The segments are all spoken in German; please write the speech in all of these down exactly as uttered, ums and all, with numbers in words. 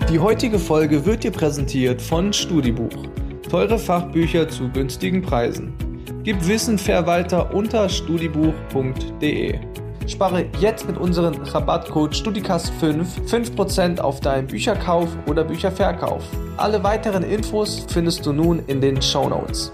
Die heutige Folge wird dir präsentiert von Studibuch. Teure Fachbücher zu günstigen Preisen. Gib Wissen fair weiter unter studibuch punkt de. Spare jetzt mit unserem Rabattcode STUDICAST fünf fünf Prozent auf deinen Bücherkauf oder Bücherverkauf. Alle weiteren Infos findest du nun in den Shownotes.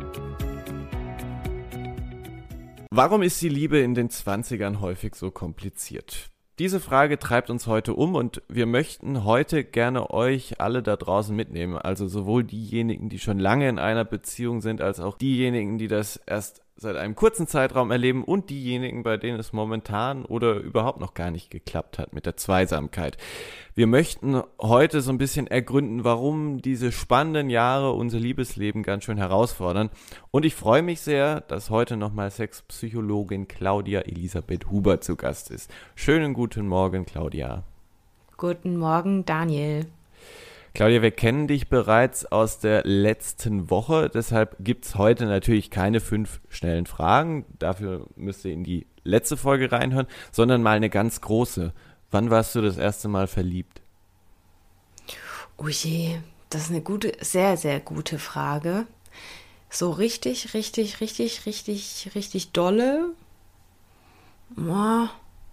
Warum ist die Liebe in den zwanzigern häufig so kompliziert? Diese Frage treibt uns heute um und wir möchten heute gerne euch alle da draußen mitnehmen. Also sowohl diejenigen, die schon lange in einer Beziehung sind, als auch diejenigen, die das erst seit einem kurzen Zeitraum erleben und diejenigen, bei denen es momentan oder überhaupt noch gar nicht geklappt hat mit der Zweisamkeit. Wir möchten heute so ein bisschen ergründen, warum diese spannenden Jahre unser Liebesleben ganz schön herausfordern. Und ich freue mich sehr, dass heute nochmal Sexpsychologin Claudia Elisabeth Huber zu Gast ist. Schönen guten Morgen, Claudia. Guten Morgen, Daniel. Claudia, wir kennen dich bereits aus der letzten Woche, deshalb gibt's heute natürlich keine fünf schnellen Fragen, dafür müsst ihr in die letzte Folge reinhören, sondern mal eine ganz große. Wann warst du das erste Mal verliebt? Oh je, das ist eine gute, sehr, sehr gute Frage. So richtig, richtig, richtig, richtig, richtig dolle? Boah.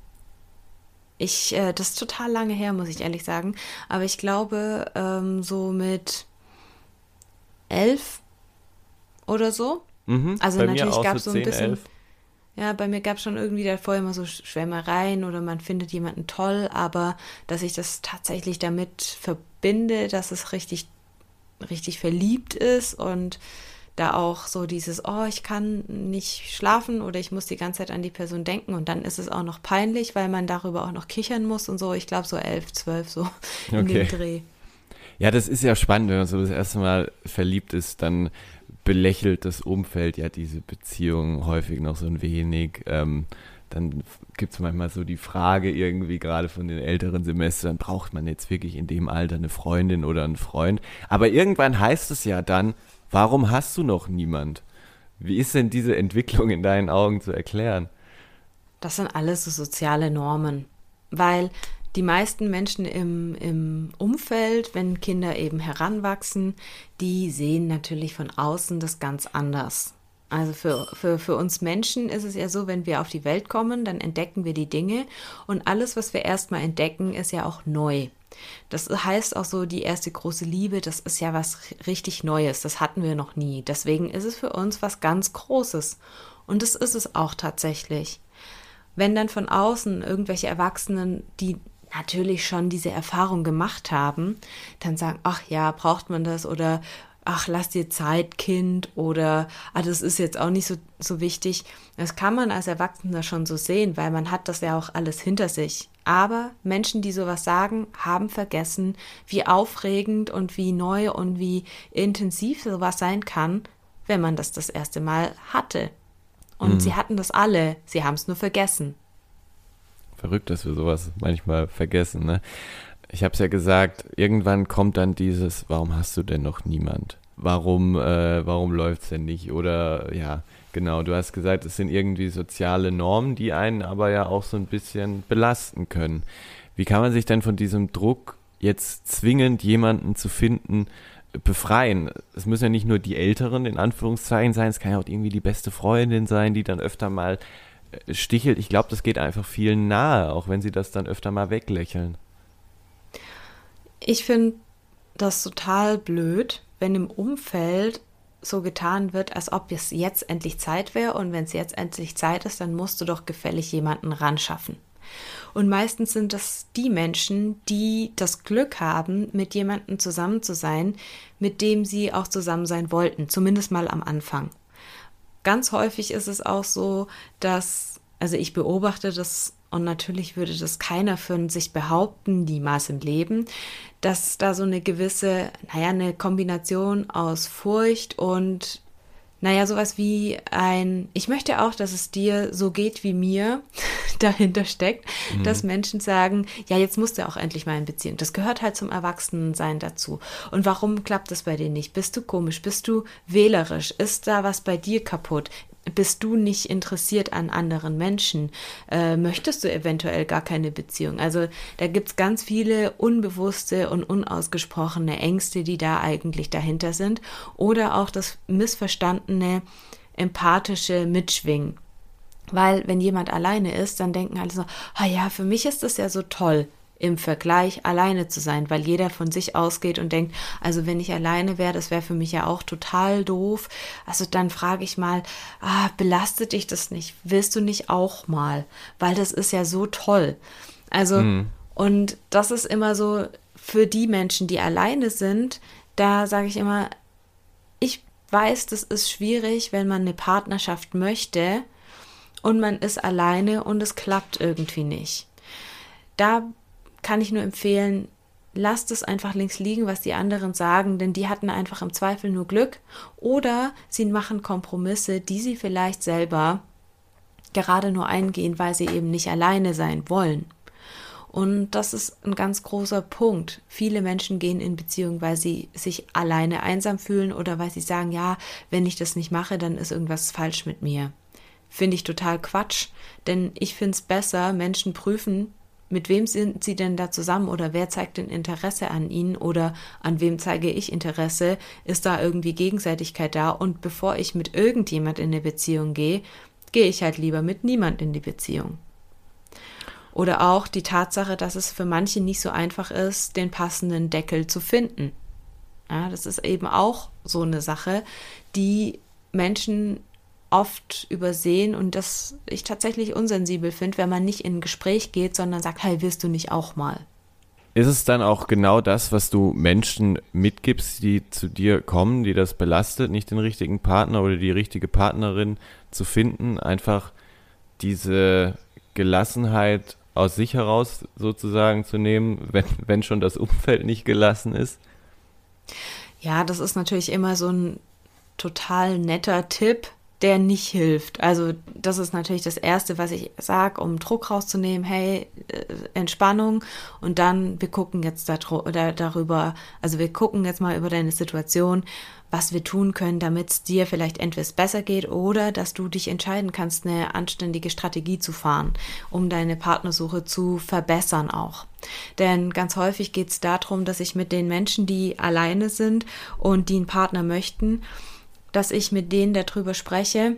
Ich, äh, das ist total lange her, muss ich ehrlich sagen. Aber ich glaube, ähm, so mit elf oder so. Mhm, also bei natürlich mir gab es so so ein zehn, bisschen. elf. Ja, bei mir gab es schon irgendwie davor immer so Schwärmereien oder man findet jemanden toll, aber dass ich das tatsächlich damit verbinde, dass es richtig, richtig verliebt ist und da auch so dieses, oh, ich kann nicht schlafen oder ich muss die ganze Zeit an die Person denken und dann ist es auch noch peinlich, weil man darüber auch noch kichern muss und so. Ich glaube so elf, zwölf, so in Okay. dem Dreh. Ja, das ist ja spannend, wenn man so das erste Mal verliebt ist, dann belächelt das Umfeld ja diese Beziehung häufig noch so ein wenig. Ähm, dann gibt es manchmal so die Frage irgendwie, gerade von den älteren Semestern, braucht man jetzt wirklich in dem Alter eine Freundin oder einen Freund? Aber irgendwann heißt es ja dann, warum hast du noch niemand? Wie ist denn diese Entwicklung in deinen Augen zu erklären? Das sind alles so soziale Normen, weil die meisten Menschen im, im Umfeld, wenn Kinder eben heranwachsen, die sehen natürlich von außen das ganz anders. Also für, für, für uns Menschen ist es ja so, wenn wir auf die Welt kommen, dann entdecken wir die Dinge und alles, was wir erstmal entdecken, ist ja auch neu. Das heißt auch so, die erste große Liebe, das ist ja was richtig Neues, das hatten wir noch nie. Deswegen ist es für uns was ganz Großes und das ist es auch tatsächlich. Wenn dann von außen irgendwelche Erwachsenen, die natürlich schon diese Erfahrung gemacht haben, dann sagen, ach ja, braucht man das oder ach, lass dir Zeit, Kind oder ah, das ist jetzt auch nicht so, so wichtig. Das kann man als Erwachsener schon so sehen, weil man hat das ja auch alles hinter sich. Aber Menschen, die sowas sagen, haben vergessen, wie aufregend und wie neu und wie intensiv sowas sein kann, wenn man das das erste Mal hatte. Und mhm. sie hatten das alle, sie haben es nur vergessen. Verrückt, dass wir sowas manchmal vergessen, ne? Ich habe es ja gesagt, irgendwann kommt dann dieses, warum hast du denn noch niemand? Warum, äh, warum läuft's denn nicht? Oder ja, genau, du hast gesagt, es sind irgendwie soziale Normen, die einen aber ja auch so ein bisschen belasten können. Wie kann man sich denn von diesem Druck, jetzt zwingend jemanden zu finden, befreien? Es müssen ja nicht nur die Älteren in Anführungszeichen sein, es kann ja auch irgendwie die beste Freundin sein, die dann öfter mal stichelt. Ich glaube, das geht einfach vielen nahe, auch wenn sie das dann öfter mal weglächeln. Ich finde das total blöd, wenn im Umfeld so getan wird, als ob es jetzt endlich Zeit wäre und wenn es jetzt endlich Zeit ist, dann musst du doch gefällig jemanden ranschaffen. Und meistens sind das die Menschen, die das Glück haben, mit jemandem zusammen zu sein, mit dem sie auch zusammen sein wollten, zumindest mal am Anfang. Ganz häufig ist es auch so, dass, also ich beobachte das und natürlich würde das keiner für sich behaupten, niemals im Leben, dass da so eine gewisse, naja, eine Kombination aus Furcht und, naja, sowas wie ein, ich möchte auch, dass es dir so geht wie mir, dahinter steckt, mhm. dass Menschen sagen, ja, jetzt musst du auch endlich mal in Beziehung. Das gehört halt zum Erwachsenensein dazu. Und warum klappt das bei dir nicht? Bist du komisch? Bist du wählerisch? Ist da was bei dir kaputt? bist du nicht interessiert an anderen Menschen? Äh, möchtest du eventuell gar keine Beziehung? Also da gibt es ganz viele unbewusste und unausgesprochene Ängste, die da eigentlich dahinter sind. Oder auch das missverstandene, empathische Mitschwingen. Weil wenn jemand alleine ist, dann denken alle so, ah ja, für mich ist das ja so toll, im Vergleich alleine zu sein, weil jeder von sich ausgeht und denkt, also wenn ich alleine wäre, das wäre für mich ja auch total doof. Also dann frage ich mal, ah, belastet dich das nicht? Willst du nicht auch mal? Weil das ist ja so toll. Also, mhm. und das ist immer so für die Menschen, die alleine sind, da sage ich immer, ich weiß, das ist schwierig, wenn man eine Partnerschaft möchte und man ist alleine und es klappt irgendwie nicht. Da kann ich nur empfehlen, lasst es einfach links liegen, was die anderen sagen, denn die hatten einfach im Zweifel nur Glück oder sie machen Kompromisse, die sie vielleicht selber gerade nur eingehen, weil sie eben nicht alleine sein wollen. Und das ist ein ganz großer Punkt. Viele Menschen gehen in Beziehungen, weil sie sich alleine einsam fühlen oder weil sie sagen, ja, wenn ich das nicht mache, dann ist irgendwas falsch mit mir. Finde ich total Quatsch, denn ich finde es besser, Menschen prüfen, mit wem sind sie denn da zusammen oder wer zeigt denn Interesse an ihnen oder an wem zeige ich Interesse? Ist da irgendwie Gegenseitigkeit da? Und bevor ich mit irgendjemand in eine Beziehung gehe, gehe ich halt lieber mit niemand in die Beziehung. Oder auch die Tatsache, dass es für manche nicht so einfach ist, den passenden Deckel zu finden. Ja, das ist eben auch so eine Sache, die Menschen oft übersehen und das ich tatsächlich unsensibel finde, wenn man nicht in ein Gespräch geht, sondern sagt, hey, willst du nicht auch mal? Ist es dann auch genau das, was du Menschen mitgibst, die zu dir kommen, die das belastet, nicht den richtigen Partner oder die richtige Partnerin zu finden, einfach diese Gelassenheit aus sich heraus sozusagen zu nehmen, wenn, wenn schon das Umfeld nicht gelassen ist? Ja, das ist natürlich immer so ein total netter Tipp, der nicht hilft. Also das ist natürlich das Erste, was ich sage, um Druck rauszunehmen, hey, äh, Entspannung und dann, wir gucken jetzt da, oder darüber, also wir gucken jetzt mal über deine Situation, was wir tun können, damit es dir vielleicht entweder besser geht oder dass du dich entscheiden kannst, eine anständige Strategie zu fahren, um deine Partnersuche zu verbessern auch. Denn ganz häufig geht es darum, dass ich mit den Menschen, die alleine sind und die einen Partner möchten, dass ich mit denen darüber spreche,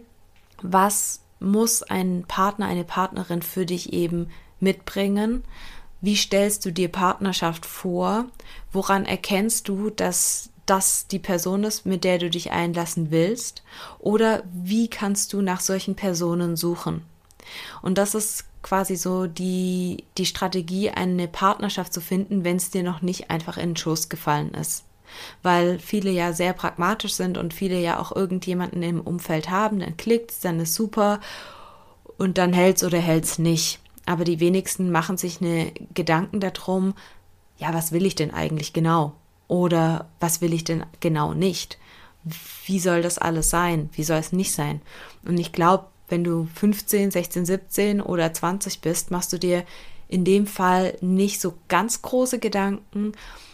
was muss ein Partner, eine Partnerin für dich eben mitbringen? Wie stellst du dir Partnerschaft vor? Woran erkennst du, dass das die Person ist, mit der du dich einlassen willst? Oder wie kannst du nach solchen Personen suchen? Und das ist quasi so die, die Strategie, eine Partnerschaft zu finden, wenn es dir noch nicht einfach in den Schoß gefallen ist. Weil viele ja sehr pragmatisch sind und viele ja auch irgendjemanden im Umfeld haben, dann klickt's, dann ist super und dann hält's oder hält's nicht. Aber die wenigsten machen sich eine Gedanken darum, ja, was will ich denn eigentlich genau? Oder was will ich denn genau nicht? Wie soll das alles sein? Wie soll es nicht sein? Und ich glaube, wenn du fünfzehn, sechzehn, siebzehn oder zwanzig bist, machst du dir in dem Fall nicht so ganz große Gedanken,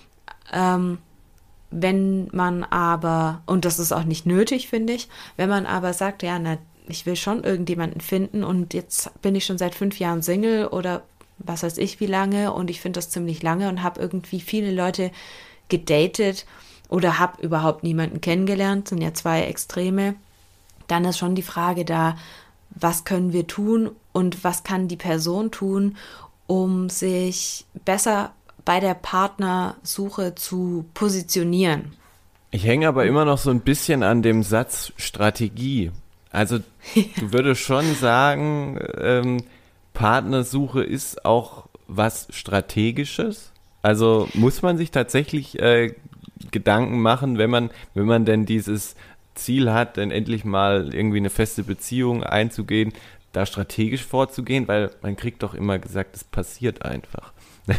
ähm, wenn man aber, und das ist auch nicht nötig, finde ich, wenn man aber sagt, ja, na, ich will schon irgendjemanden finden und jetzt bin ich schon seit fünf Jahren Single oder was weiß ich wie lange und ich finde das ziemlich lange und habe irgendwie viele Leute gedatet oder habe überhaupt niemanden kennengelernt, sind ja zwei Extreme, dann ist schon die Frage da, was können wir tun und was kann die Person tun, um sich besser bei der Partnersuche zu positionieren. Ich hänge aber immer noch so ein bisschen an dem Satz Strategie. Also ja. Du würdest schon sagen, ähm, Partnersuche ist auch was Strategisches? Also muss man sich tatsächlich äh, Gedanken machen, wenn man, wenn man denn dieses Ziel hat, dann endlich mal irgendwie eine feste Beziehung einzugehen, da strategisch vorzugehen, weil man kriegt doch immer gesagt, es passiert einfach.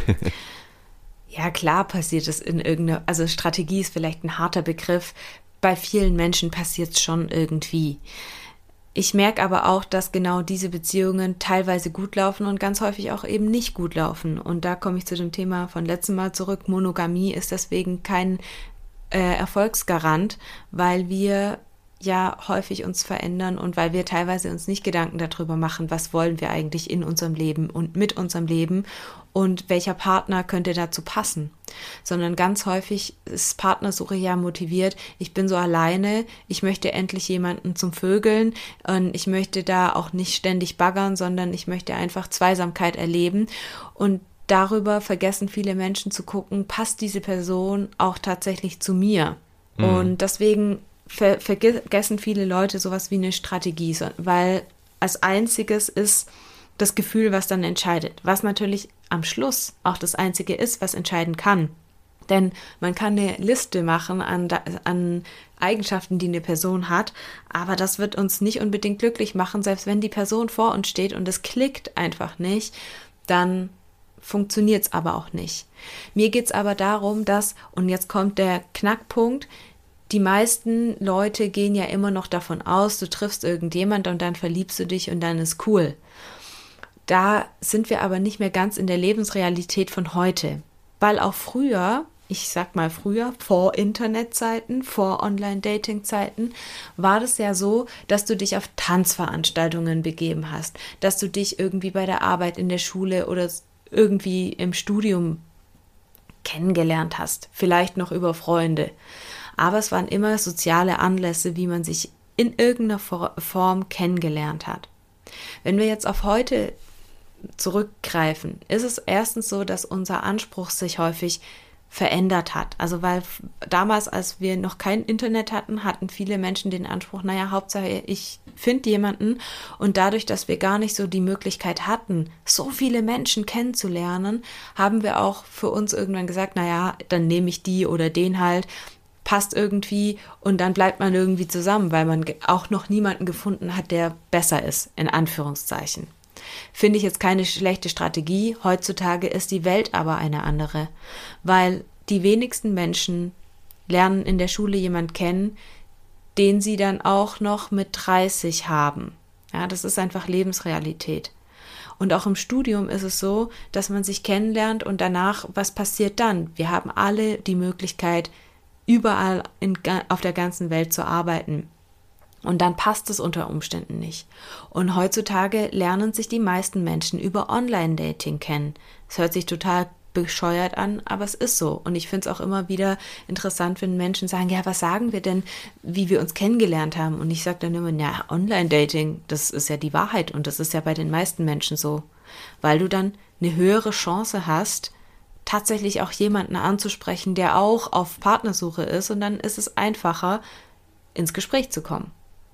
Ja, klar passiert es in irgendeiner, also Strategie ist vielleicht ein harter Begriff. Bei vielen Menschen passiert es schon irgendwie. Ich merke aber auch, dass genau diese Beziehungen teilweise gut laufen und ganz häufig auch eben nicht gut laufen. Und da komme ich zu dem Thema von letztem Mal zurück. Monogamie ist deswegen kein äh, Erfolgsgarant, weil wir ja häufig uns verändern und weil wir teilweise uns nicht Gedanken darüber machen, was wollen wir eigentlich in unserem Leben und mit unserem Leben und welcher Partner könnte dazu passen, sondern ganz häufig ist Partnersuche ja motiviert, ich bin so alleine, ich möchte endlich jemanden zum Vögeln und ich möchte da auch nicht ständig baggern, sondern ich möchte einfach Zweisamkeit erleben und darüber vergessen viele Menschen zu gucken, passt diese Person auch tatsächlich zu mir? Mhm. Und deswegen ver- vergessen viele Leute sowas wie eine Strategie, weil als einziges ist das Gefühl, was dann entscheidet, was natürlich am Schluss auch das Einzige ist, was entscheiden kann. Denn man kann eine Liste machen an, an Eigenschaften, die eine Person hat, aber das wird uns nicht unbedingt glücklich machen, selbst wenn die Person vor uns steht und es klickt einfach nicht, dann funktioniert es aber auch nicht. Mir geht es aber darum, dass, und jetzt kommt der Knackpunkt, die meisten Leute gehen ja immer noch davon aus, du triffst irgendjemand und dann verliebst du dich und dann ist cool. Da sind wir aber nicht mehr ganz in der Lebensrealität von heute, weil auch früher, ich sag mal früher, vor Internetzeiten, vor Online-Dating-Zeiten, war das ja so, dass du dich auf Tanzveranstaltungen begeben hast, dass du dich irgendwie bei der Arbeit in der Schule oder irgendwie im Studium kennengelernt hast, vielleicht noch über Freunde. Aber es waren immer soziale Anlässe, wie man sich in irgendeiner Form kennengelernt hat. Wenn wir jetzt auf heute zurückgreifen, ist es erstens so, dass unser Anspruch sich häufig verändert hat. Also weil damals, als wir noch kein Internet hatten, hatten viele Menschen den Anspruch, naja, Hauptsache ich finde jemanden und dadurch, dass wir gar nicht so die Möglichkeit hatten, so viele Menschen kennenzulernen, haben wir auch für uns irgendwann gesagt, naja, dann nehme ich die oder den halt, passt irgendwie und dann bleibt man irgendwie zusammen, weil man auch noch niemanden gefunden hat, der besser ist, in Anführungszeichen. Finde ich jetzt keine schlechte Strategie. Heutzutage ist die Welt aber eine andere, weil die wenigsten Menschen lernen in der Schule jemanden kennen, den sie dann auch noch mit dreißig haben. Ja, das ist einfach Lebensrealität. Und auch im Studium ist es so, dass man sich kennenlernt und danach, was passiert dann? Wir haben alle die Möglichkeit, überall in, auf der ganzen Welt zu arbeiten. Und dann passt es unter Umständen nicht. Und heutzutage lernen sich die meisten Menschen über Online-Dating kennen. Es hört sich total bescheuert an, aber es ist so. Und ich finde es auch immer wieder interessant, wenn Menschen sagen, ja, was sagen wir denn, wie wir uns kennengelernt haben? Und ich sage dann immer, ja, Online-Dating, das ist ja die Wahrheit und das ist ja bei den meisten Menschen so. Weil du dann eine höhere Chance hast, tatsächlich auch jemanden anzusprechen, der auch auf Partnersuche ist und dann ist es einfacher, ins Gespräch zu kommen.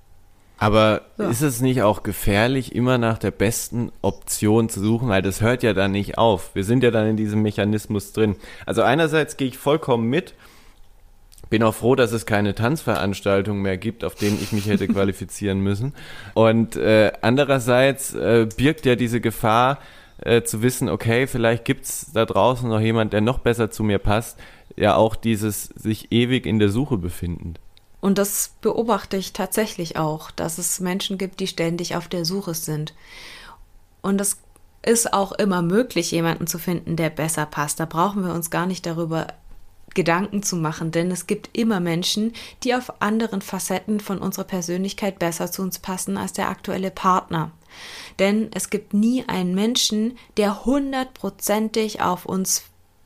Aber ja. Ist es nicht auch gefährlich, immer nach der besten Option zu suchen? Weil das hört ja dann nicht auf. Wir sind ja dann in diesem Mechanismus drin. Also einerseits gehe ich vollkommen mit. Bin auch froh, dass es keine Tanzveranstaltungen mehr gibt, auf denen ich mich hätte qualifizieren müssen. Und äh, andererseits äh, birgt ja diese Gefahr, äh, zu wissen, okay, vielleicht gibt's da draußen noch jemand, der noch besser zu mir passt. Ja, auch dieses sich ewig in der Suche befinden. Und das beobachte ich tatsächlich auch, dass es Menschen gibt, die ständig auf der Suche sind. Und es ist auch immer möglich, jemanden zu finden, der besser passt. Da brauchen wir uns gar nicht darüber Gedanken zu machen, denn es gibt immer Menschen, die auf anderen Facetten von unserer Persönlichkeit besser zu uns passen als der aktuelle Partner. Denn es gibt nie einen Menschen, der hundertprozentig auf uns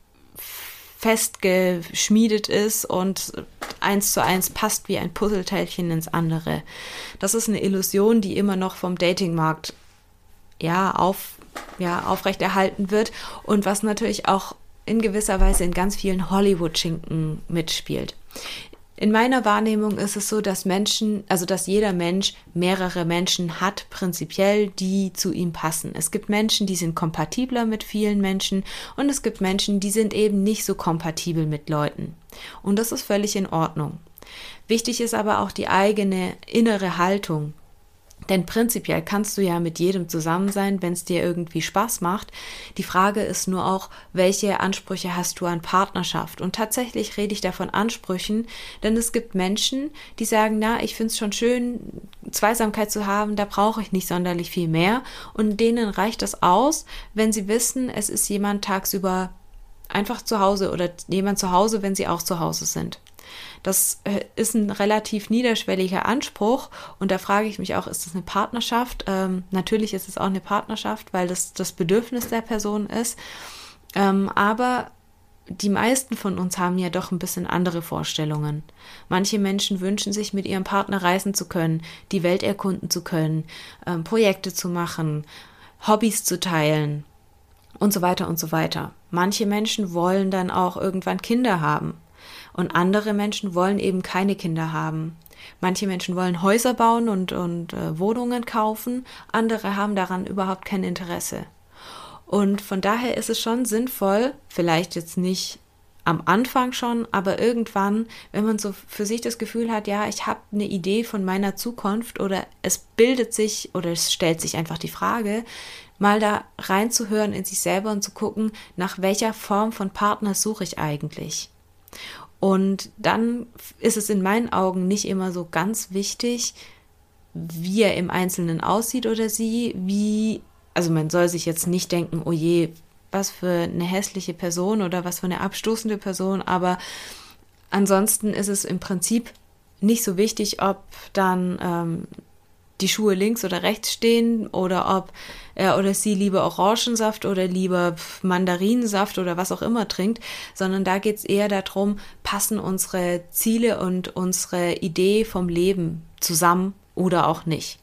festgeschmiedet ist und eins zu eins passt wie ein Puzzleteilchen ins andere. Das ist eine Illusion, die immer noch vom Datingmarkt ja, auf, ja, aufrechterhalten wird und was natürlich auch in gewisser Weise in ganz vielen Hollywood-Schinken mitspielt. In meiner Wahrnehmung ist es so, dass Menschen, also dass jeder Mensch mehrere Menschen hat, prinzipiell, die zu ihm passen. Es gibt Menschen, die sind kompatibler mit vielen Menschen und es gibt Menschen, die sind eben nicht so kompatibel mit Leuten. Und das ist völlig in Ordnung. Wichtig ist aber auch die eigene innere Haltung. Denn prinzipiell kannst du ja mit jedem zusammen sein, wenn es dir irgendwie Spaß macht. Die Frage ist nur auch, welche Ansprüche hast du an Partnerschaft? Und tatsächlich rede ich da von Ansprüchen, denn es gibt Menschen, die sagen, na, ich finde es schon schön, Zweisamkeit zu haben, da brauche ich nicht sonderlich viel mehr. Und denen reicht das aus, wenn sie wissen, es ist jemand tagsüber einfach zu Hause oder jemand zu Hause, wenn sie auch zu Hause sind. Das ist ein relativ niederschwelliger Anspruch und da frage ich mich auch, ist das eine Partnerschaft? Ähm, natürlich ist es auch eine Partnerschaft, weil das das Bedürfnis der Person ist, ähm, aber die meisten von uns haben ja doch ein bisschen andere Vorstellungen. Manche Menschen wünschen sich, mit ihrem Partner reisen zu können, die Welt erkunden zu können, ähm, Projekte zu machen, Hobbys zu teilen und so weiter und so weiter. Manche Menschen wollen dann auch irgendwann Kinder haben und andere Menschen wollen eben keine Kinder haben. Manche Menschen wollen Häuser bauen und, und äh, Wohnungen kaufen, andere haben daran überhaupt kein Interesse. Und von daher ist es schon sinnvoll, vielleicht jetzt nicht am Anfang schon, aber irgendwann, wenn man so für sich das Gefühl hat, ja, ich habe eine Idee von meiner Zukunft oder es bildet sich oder es stellt sich einfach die Frage, mal da reinzuhören in sich selber und zu gucken, nach welcher Form von Partner suche ich eigentlich. Und dann ist es in meinen Augen nicht immer so ganz wichtig, wie er im Einzelnen aussieht oder sie, wie Also man soll sich jetzt nicht denken, oh je, was für eine hässliche Person oder was für eine abstoßende Person, aber ansonsten ist es im Prinzip nicht so wichtig, ob dann ähm, die Schuhe links oder rechts stehen oder ob er oder sie lieber Orangensaft oder lieber Mandarinensaft oder was auch immer trinkt, sondern da geht es eher darum, passen unsere Ziele und unsere Idee vom Leben zusammen oder auch nicht.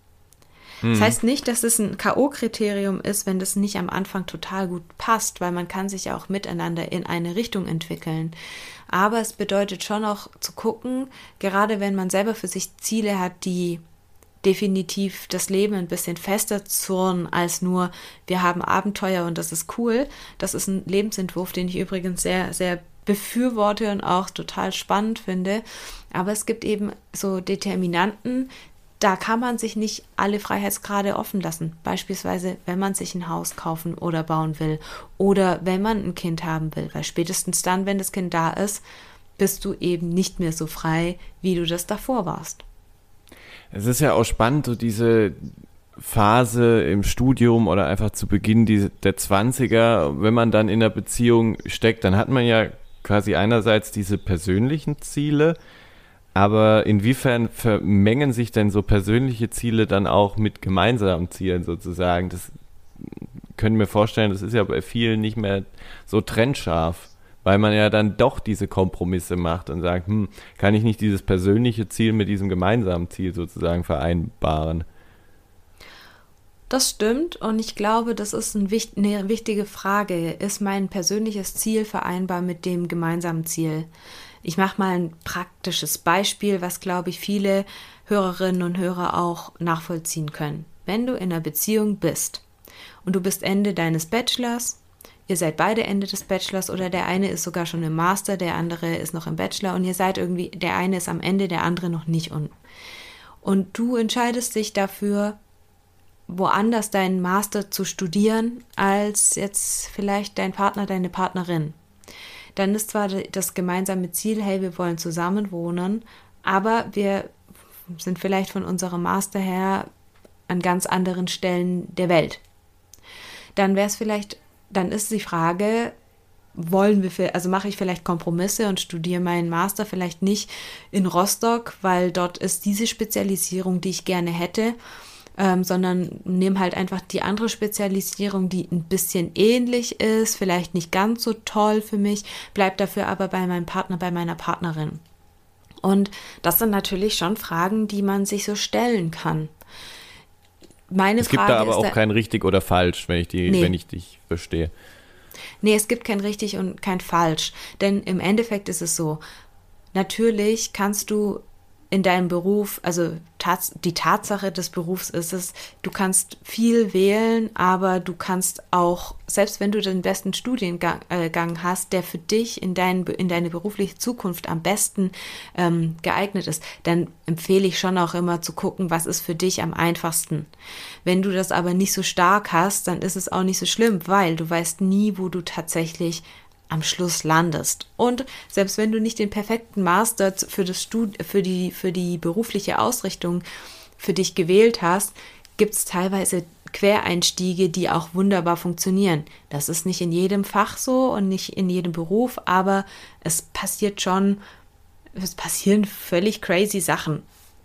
Das heißt nicht, dass es ein K O-Kriterium ist, wenn das nicht am Anfang total gut passt, weil man kann sich ja auch miteinander in eine Richtung entwickeln. Aber es bedeutet schon auch zu gucken, gerade wenn man selber für sich Ziele hat, die definitiv das Leben ein bisschen fester zurren als nur, wir haben Abenteuer und das ist cool. Das ist ein Lebensentwurf, den ich übrigens sehr, sehr befürworte und auch total spannend finde. Aber es gibt eben so Determinanten, da kann man sich nicht alle Freiheitsgrade offen lassen. Beispielsweise, wenn man sich ein Haus kaufen oder bauen will oder wenn man ein Kind haben will. Weil spätestens dann, wenn das Kind da ist, bist du eben nicht mehr so frei, wie du das davor warst. Es ist ja auch spannend, so diese Phase im Studium oder einfach zu Beginn die, der Zwanziger, wenn man dann in einer Beziehung steckt, dann hat man ja quasi einerseits diese persönlichen Ziele, aber inwiefern vermengen sich denn so persönliche Ziele dann auch mit gemeinsamen Zielen sozusagen? Das können wir vorstellen, das ist ja bei vielen nicht mehr so trennscharf, weil man ja dann doch diese Kompromisse macht und sagt, hm, kann ich nicht dieses persönliche Ziel mit diesem gemeinsamen Ziel sozusagen vereinbaren? Das stimmt und ich glaube, das ist ein, eine wichtige Frage. Ist mein persönliches Ziel vereinbar mit dem gemeinsamen Ziel? Ich mache mal ein praktisches Beispiel, was, glaube ich, viele Hörerinnen und Hörer auch nachvollziehen können. Wenn du in einer Beziehung bist und du bist Ende deines Bachelors, ihr seid beide Ende des Bachelors oder der eine ist sogar schon im Master, der andere ist noch im Bachelor und ihr seid irgendwie, der eine ist am Ende, der andere noch nicht. Und, und du entscheidest dich dafür, woanders deinen Master zu studieren, als jetzt vielleicht dein Partner, deine Partnerin. Dann ist zwar das gemeinsame Ziel, hey, wir wollen zusammen wohnen, aber wir sind vielleicht von unserem Master her an ganz anderen Stellen der Welt. Dann wäre es vielleicht, dann ist die Frage, wollen wir, also mache ich vielleicht Kompromisse und studiere meinen Master vielleicht nicht in Rostock, weil dort ist diese Spezialisierung, die ich gerne hätte, Ähm, sondern nehme halt einfach die andere Spezialisierung, die ein bisschen ähnlich ist, vielleicht nicht ganz so toll für mich, bleib dafür aber bei meinem Partner, bei meiner Partnerin. Und das sind natürlich schon Fragen, die man sich so stellen kann. Meine es gibt Frage da aber ist auch da, kein richtig oder falsch, wenn ich, die, nee. wenn ich dich verstehe. Nee, es gibt kein richtig und kein falsch, denn im Endeffekt ist es so, natürlich kannst du in deinem Beruf, also tats- die Tatsache des Berufs ist es, du kannst viel wählen, aber du kannst auch, selbst wenn du den besten Studiengang äh, Gang hast, der für dich in, dein, in deine berufliche Zukunft am besten ähm, geeignet ist, dann empfehle ich schon auch immer zu gucken, was ist für dich am einfachsten. Wenn du das aber nicht so stark hast, dann ist es auch nicht so schlimm, weil du weißt nie, wo du tatsächlich am Schluss landest. Und selbst wenn du nicht den perfekten Master für das Stud- für die, für die berufliche Ausrichtung für dich gewählt hast, gibt es teilweise Quereinstiege, die auch wunderbar funktionieren. Das ist nicht in jedem Fach so und nicht in jedem Beruf, aber es passiert schon es passieren völlig crazy Sachen.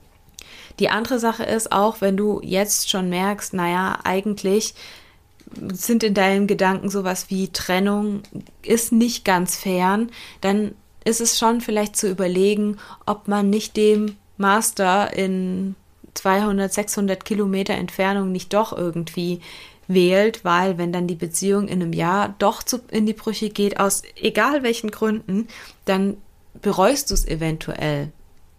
Die andere Sache ist auch, wenn du jetzt schon merkst, naja, eigentlich sind in deinen Gedanken sowas wie Trennung ist nicht ganz fern, dann ist es schon vielleicht zu überlegen, ob man nicht dem Master in zweihundert, sechshundert Kilometer Entfernung nicht doch irgendwie wählt, weil wenn dann die Beziehung in einem Jahr doch zu, in die Brüche geht, aus egal welchen Gründen, dann bereust du es eventuell.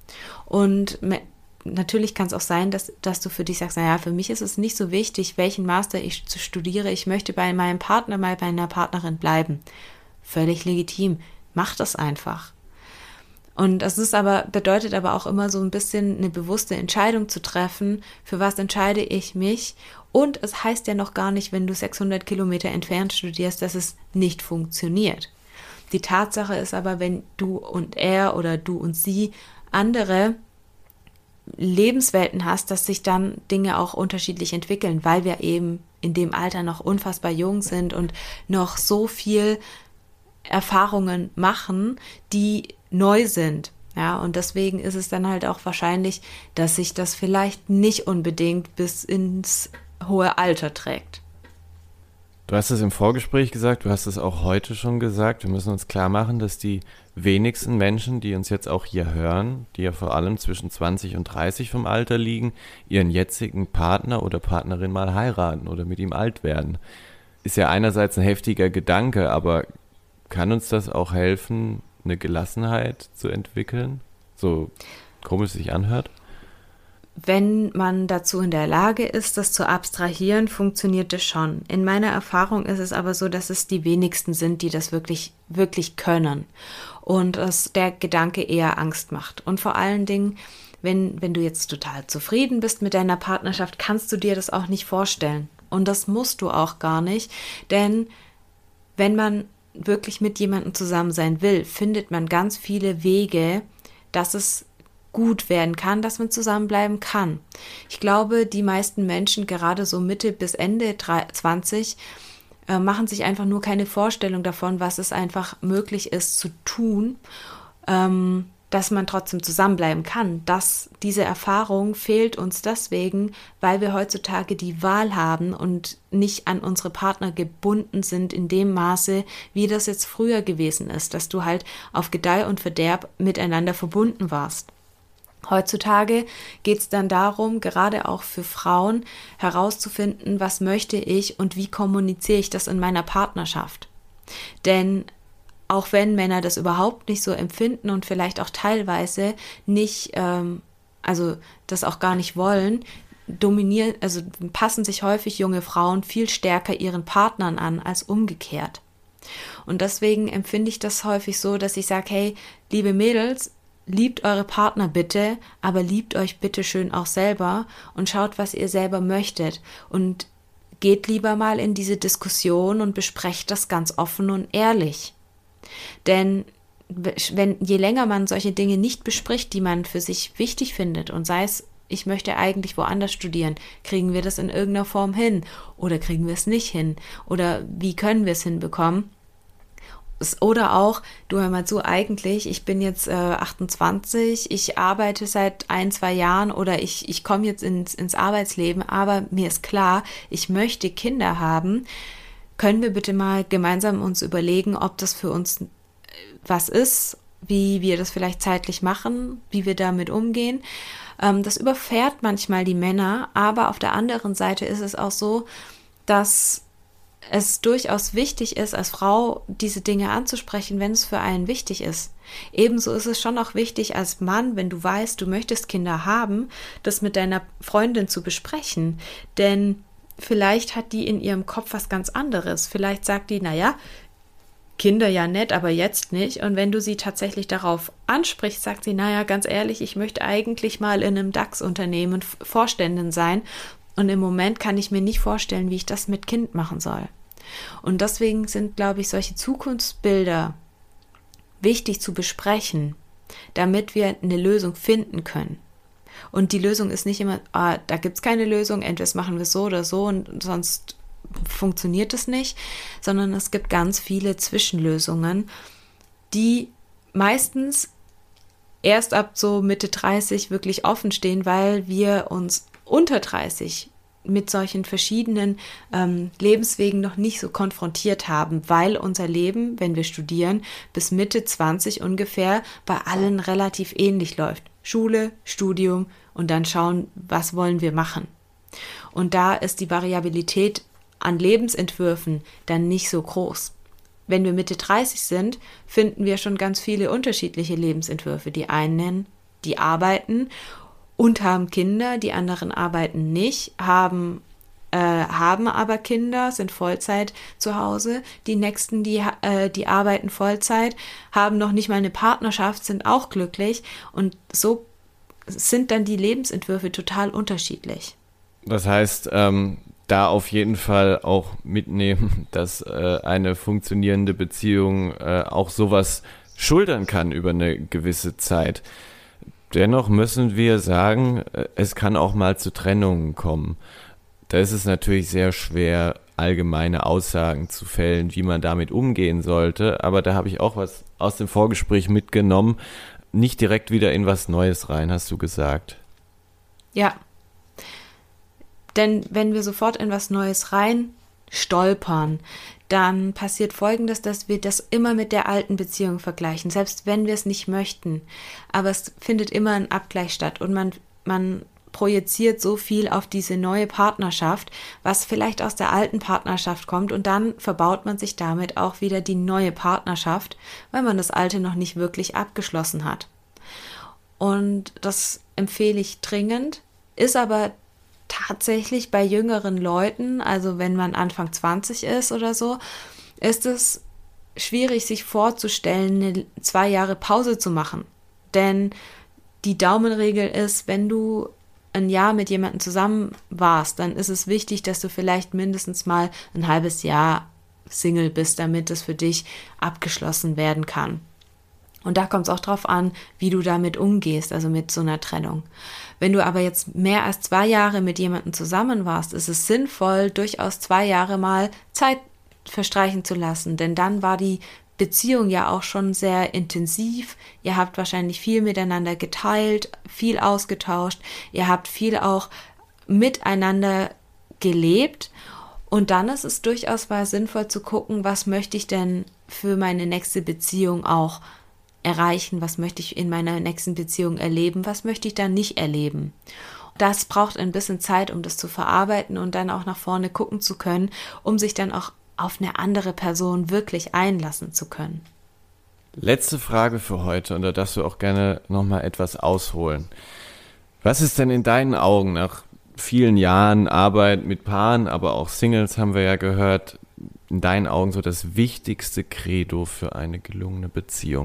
Und natürlich kann es auch sein, dass, dass du für dich sagst, naja, für mich ist es nicht so wichtig, welchen Master ich studiere. Ich möchte bei meinem Partner, mal bei einer Partnerin bleiben. Völlig legitim. Mach das einfach. Und das ist aber, bedeutet aber auch immer so ein bisschen eine bewusste Entscheidung zu treffen, für was entscheide ich mich. Und es heißt ja noch gar nicht, wenn du sechshundert Kilometer entfernt studierst, dass es nicht funktioniert. Die Tatsache ist aber, wenn du und er oder du und sie andere Lebenswelten hast, dass sich dann Dinge auch unterschiedlich entwickeln, weil wir eben in dem Alter noch unfassbar jung sind und noch so viel Erfahrungen machen, die neu sind. Ja, und deswegen ist es dann halt auch wahrscheinlich, dass sich das vielleicht nicht unbedingt bis ins hohe Alter trägt. Du hast es im Vorgespräch gesagt, du hast es auch heute schon gesagt. Wir müssen uns klar machen, dass die wenigsten Menschen, die uns jetzt auch hier hören, die ja vor allem zwischen zwanzig und dreißig vom Alter liegen, ihren jetzigen Partner oder Partnerin mal heiraten oder mit ihm alt werden. Ist ja einerseits ein heftiger Gedanke, aber kann uns das auch helfen, eine Gelassenheit zu entwickeln? So komisch es sich anhört. Wenn man dazu in der Lage ist, das zu abstrahieren, funktioniert das schon. In meiner Erfahrung ist es aber so, dass es die wenigsten sind, die das wirklich, wirklich können. Und dass der Gedanke eher Angst macht. Und vor allen Dingen, wenn, wenn du jetzt total zufrieden bist mit deiner Partnerschaft, kannst du dir das auch nicht vorstellen. Und das musst du auch gar nicht. Denn wenn man wirklich mit jemandem zusammen sein will, findet man ganz viele Wege, dass es gut werden kann, dass man zusammenbleiben kann. Ich glaube, die meisten Menschen, gerade so Mitte bis Ende zwanzig, äh, machen sich einfach nur keine Vorstellung davon, was es einfach möglich ist zu tun, ähm, dass man trotzdem zusammenbleiben kann. Das, diese Erfahrung fehlt uns deswegen, weil wir heutzutage die Wahl haben und nicht an unsere Partner gebunden sind in dem Maße, wie das jetzt früher gewesen ist, dass du halt auf Gedeih und Verderb miteinander verbunden warst. Heutzutage geht es dann darum, gerade auch für Frauen herauszufinden, was möchte ich und wie kommuniziere ich das in meiner Partnerschaft. Denn auch wenn Männer das überhaupt nicht so empfinden und vielleicht auch teilweise nicht, ähm, also das auch gar nicht wollen, dominieren, also passen sich häufig junge Frauen viel stärker ihren Partnern an als umgekehrt. Und deswegen empfinde ich das häufig so, dass ich sage, hey, liebe Mädels, liebt eure Partner bitte, aber liebt euch bitte schön auch selber und schaut, was ihr selber möchtet und geht lieber mal in diese Diskussion und besprecht das ganz offen und ehrlich. Denn wenn, je länger man solche Dinge nicht bespricht, die man für sich wichtig findet und sei es, ich möchte eigentlich woanders studieren, kriegen wir das in irgendeiner Form hin oder kriegen wir es nicht hin oder wie können wir es hinbekommen? Oder auch, du hör mal zu, eigentlich, ich bin jetzt äh, achtundzwanzig, ich arbeite seit ein, zwei Jahren oder ich, ich komme jetzt ins, ins Arbeitsleben, aber mir ist klar, ich möchte Kinder haben. Können wir bitte mal gemeinsam uns überlegen, ob das für uns was ist, wie wir das vielleicht zeitlich machen, wie wir damit umgehen. Ähm, das überfährt manchmal die Männer, aber auf der anderen Seite ist es auch so, dass es durchaus wichtig ist, als Frau diese Dinge anzusprechen, wenn es für einen wichtig ist. Ebenso ist es schon auch wichtig, als Mann, wenn du weißt, du möchtest Kinder haben, das mit deiner Freundin zu besprechen. Denn vielleicht hat die in ihrem Kopf was ganz anderes. Vielleicht sagt die, naja, Kinder ja nett, aber jetzt nicht. Und wenn du sie tatsächlich darauf ansprichst, sagt sie, naja, ganz ehrlich, ich möchte eigentlich mal in einem DAX-Unternehmen Vorständin sein. Und im Moment kann ich mir nicht vorstellen, wie ich das mit Kind machen soll. Und deswegen sind, glaube ich, solche Zukunftsbilder wichtig zu besprechen, damit wir eine Lösung finden können. Und die Lösung ist nicht immer, ah, da gibt es keine Lösung, entweder machen wir es so oder so und sonst funktioniert es nicht, sondern es gibt ganz viele Zwischenlösungen, die meistens erst ab so Mitte dreißig wirklich offen stehen, weil wir uns unter dreißig mit solchen verschiedenen ähm, Lebenswegen noch nicht so konfrontiert haben, weil unser Leben, wenn wir studieren, bis Mitte zwanzig ungefähr bei allen relativ ähnlich läuft. Schule, Studium und dann schauen, was wollen wir machen. Und da ist die Variabilität an Lebensentwürfen dann nicht so groß. Wenn wir Mitte dreißig sind, finden wir schon ganz viele unterschiedliche Lebensentwürfe. Die einen, die arbeiten und haben Kinder, die anderen arbeiten nicht, haben, äh, haben aber Kinder, sind Vollzeit zu Hause. Die nächsten, die, äh, die arbeiten Vollzeit, haben noch nicht mal eine Partnerschaft, sind auch glücklich. Und so sind dann die Lebensentwürfe total unterschiedlich. Das heißt, ähm, da auf jeden Fall auch mitnehmen, dass äh, eine funktionierende Beziehung äh, auch sowas schultern kann über eine gewisse Zeit. Dennoch müssen wir sagen, es kann auch mal zu Trennungen kommen. Da ist es natürlich sehr schwer, allgemeine Aussagen zu fällen, wie man damit umgehen sollte. Aber da habe ich auch was aus dem Vorgespräch mitgenommen. Nicht direkt wieder in was Neues rein, hast du gesagt. Ja, denn wenn wir sofort in was Neues rein stolpern, dann passiert Folgendes, dass wir das immer mit der alten Beziehung vergleichen, selbst wenn wir es nicht möchten. Aber es findet immer ein Abgleich statt und man, man projiziert so viel auf diese neue Partnerschaft, was vielleicht aus der alten Partnerschaft kommt und dann verbaut man sich damit auch wieder die neue Partnerschaft, weil man das alte noch nicht wirklich abgeschlossen hat. Und das empfehle ich dringend, ist aber tatsächlich bei jüngeren Leuten, also wenn man Anfang zwanzig ist oder so, ist es schwierig, sich vorzustellen, eine zwei Jahre Pause zu machen. Denn die Daumenregel ist, wenn du ein Jahr mit jemandem zusammen warst, dann ist es wichtig, dass du vielleicht mindestens mal ein halbes Jahr Single bist, damit es für dich abgeschlossen werden kann. Und da kommt es auch drauf an, wie du damit umgehst, also mit so einer Trennung. Wenn du aber jetzt mehr als zwei Jahre mit jemandem zusammen warst, ist es sinnvoll, durchaus zwei Jahre mal Zeit verstreichen zu lassen, denn dann war die Beziehung ja auch schon sehr intensiv. Ihr habt wahrscheinlich viel miteinander geteilt, viel ausgetauscht, ihr habt viel auch miteinander gelebt und dann ist es durchaus mal sinnvoll zu gucken, was möchte ich denn für meine nächste Beziehung auch erreichen, was möchte ich in meiner nächsten Beziehung erleben, was möchte ich dann nicht erleben. Das braucht ein bisschen Zeit, um das zu verarbeiten und dann auch nach vorne gucken zu können, um sich dann auch auf eine andere Person wirklich einlassen zu können. Letzte Frage für heute und da darfst du auch gerne nochmal etwas ausholen. Was ist denn in deinen Augen nach vielen Jahren Arbeit mit Paaren, aber auch Singles haben wir ja gehört, in deinen Augen so das wichtigste Credo für eine gelungene Beziehung?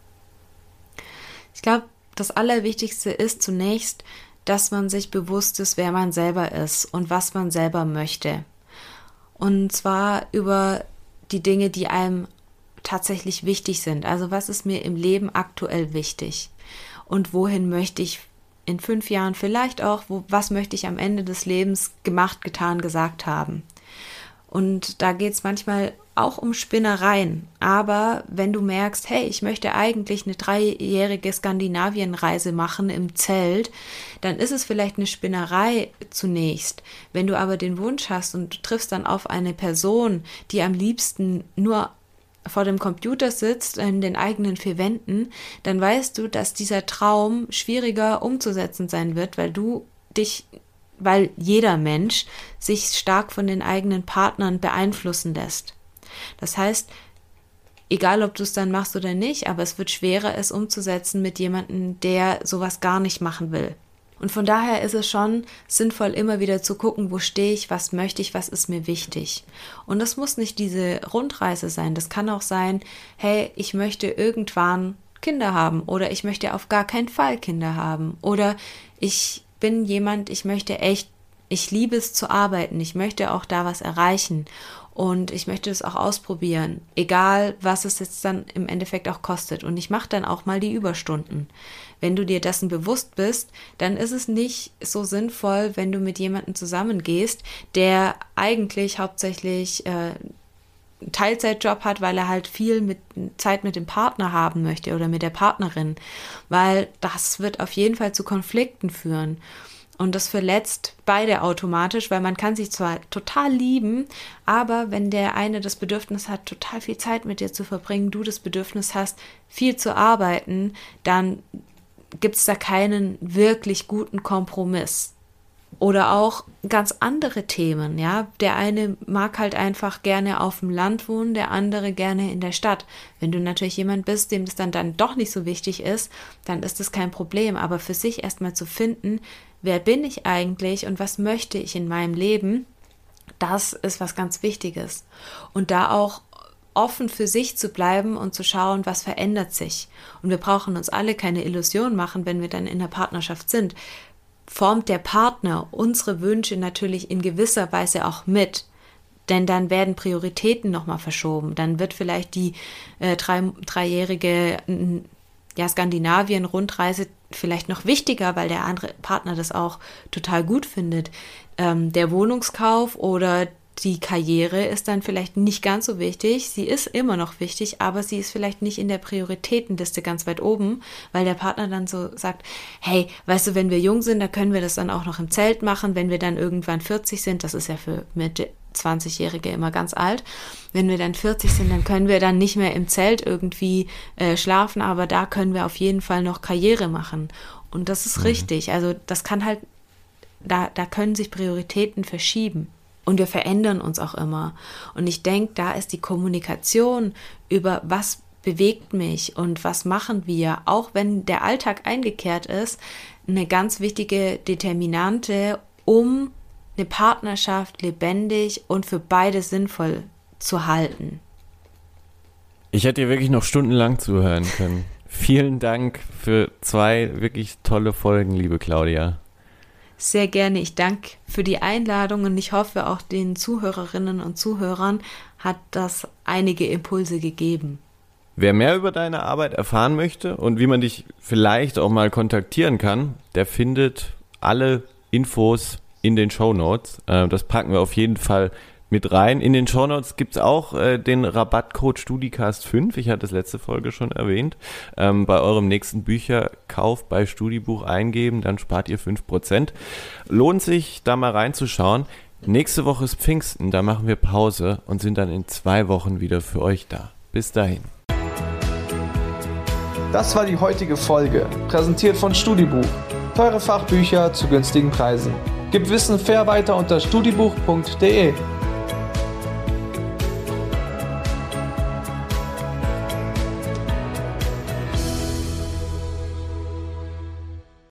Ich glaube, das Allerwichtigste ist zunächst, dass man sich bewusst ist, wer man selber ist und was man selber möchte. Und zwar über die Dinge, die einem tatsächlich wichtig sind. Also was ist mir im Leben aktuell wichtig? Und wohin möchte ich in fünf Jahren vielleicht auch, wo, was möchte ich am Ende des Lebens gemacht, getan, gesagt haben? Und da geht es manchmal auch um Spinnereien. Aber wenn du merkst, hey, ich möchte eigentlich eine dreijährige Skandinavienreise machen im Zelt, dann ist es vielleicht eine Spinnerei zunächst. Wenn du aber den Wunsch hast und du triffst dann auf eine Person, die am liebsten nur vor dem Computer sitzt, in den eigenen vier Wänden, dann weißt du, dass dieser Traum schwieriger umzusetzen sein wird, weil du dich weil jeder Mensch sich stark von den eigenen Partnern beeinflussen lässt. Das heißt, egal ob du es dann machst oder nicht, aber es wird schwerer, es umzusetzen mit jemandem, der sowas gar nicht machen will. Und von daher ist es schon sinnvoll, immer wieder zu gucken, wo stehe ich, was möchte ich, was ist mir wichtig. Und das muss nicht diese Rundreise sein, das kann auch sein, hey, ich möchte irgendwann Kinder haben oder ich möchte auf gar keinen Fall Kinder haben oder ich bin jemand, ich möchte echt, ich liebe es zu arbeiten, ich möchte auch da was erreichen und ich möchte es auch ausprobieren, egal was es jetzt dann im Endeffekt auch kostet und ich mache dann auch mal die Überstunden. Wenn du dir dessen bewusst bist, dann ist es nicht so sinnvoll, wenn du mit jemandem zusammengehst, der eigentlich hauptsächlich äh, einen Teilzeitjob hat, weil er halt viel mit, Zeit mit dem Partner haben möchte oder mit der Partnerin, weil das wird auf jeden Fall zu Konflikten führen. Und das verletzt beide automatisch, weil man kann sich zwar total lieben, aber wenn der eine das Bedürfnis hat, total viel Zeit mit dir zu verbringen, du das Bedürfnis hast, viel zu arbeiten, dann gibt es da keinen wirklich guten Kompromiss. Oder auch ganz andere Themen, ja. Der eine mag halt einfach gerne auf dem Land wohnen, der andere gerne in der Stadt. Wenn du natürlich jemand bist, dem das dann, dann doch nicht so wichtig ist, dann ist das kein Problem. Aber für sich erstmal zu finden, wer bin ich eigentlich und was möchte ich in meinem Leben, das ist was ganz Wichtiges. Und da auch offen für sich zu bleiben und zu schauen, was verändert sich. Und wir brauchen uns alle keine Illusion machen, wenn wir dann in der Partnerschaft sind. Formt der Partner unsere Wünsche natürlich in gewisser Weise auch mit. Denn dann werden Prioritäten nochmal verschoben. Dann wird vielleicht die äh, drei, dreijährige ja, Skandinavien-Rundreise vielleicht noch wichtiger, weil der andere Partner das auch total gut findet. Ähm, der Wohnungskauf oder die Karriere ist dann vielleicht nicht ganz so wichtig. Sie ist immer noch wichtig, aber sie ist vielleicht nicht in der Prioritätenliste ganz weit oben, weil der Partner dann so sagt, hey, weißt du, wenn wir jung sind, da können wir das dann auch noch im Zelt machen. Wenn wir dann irgendwann vierzig sind, das ist ja für Mitte zwanzigjährige immer ganz alt, wenn wir dann vierzig sind, dann können wir dann nicht mehr im Zelt irgendwie äh, schlafen, aber da können wir auf jeden Fall noch Karriere machen. Und das ist mhm. richtig. Also das kann halt, da, da können sich Prioritäten verschieben. Und wir verändern uns auch immer. Und ich denke, da ist die Kommunikation über was bewegt mich und was machen wir, auch wenn der Alltag eingekehrt ist, eine ganz wichtige Determinante, um eine Partnerschaft lebendig und für beide sinnvoll zu halten. Ich hätte dir wirklich noch stundenlang zuhören können. Vielen Dank für zwei wirklich tolle Folgen, liebe Claudia. Sehr gerne. Ich danke für die Einladung und ich hoffe, auch den Zuhörerinnen und Zuhörern hat das einige Impulse gegeben. Wer mehr über deine Arbeit erfahren möchte und wie man dich vielleicht auch mal kontaktieren kann, der findet alle Infos in den Shownotes. Das packen wir auf jeden Fall mit rein. In den Shownotes gibt es auch äh, den Rabattcode StudiCast fünf, ich hatte das letzte Folge schon erwähnt, ähm, bei eurem nächsten Bücherkauf bei Studibuch eingeben, dann spart ihr fünf Prozent. Lohnt sich, da mal reinzuschauen. Nächste Woche ist Pfingsten, da machen wir Pause und sind dann in zwei Wochen wieder für euch da. Bis dahin. Das war die heutige Folge, präsentiert von Studibuch. Teure Fachbücher zu günstigen Preisen. Gib Wissen fair weiter unter studibuch punkt de.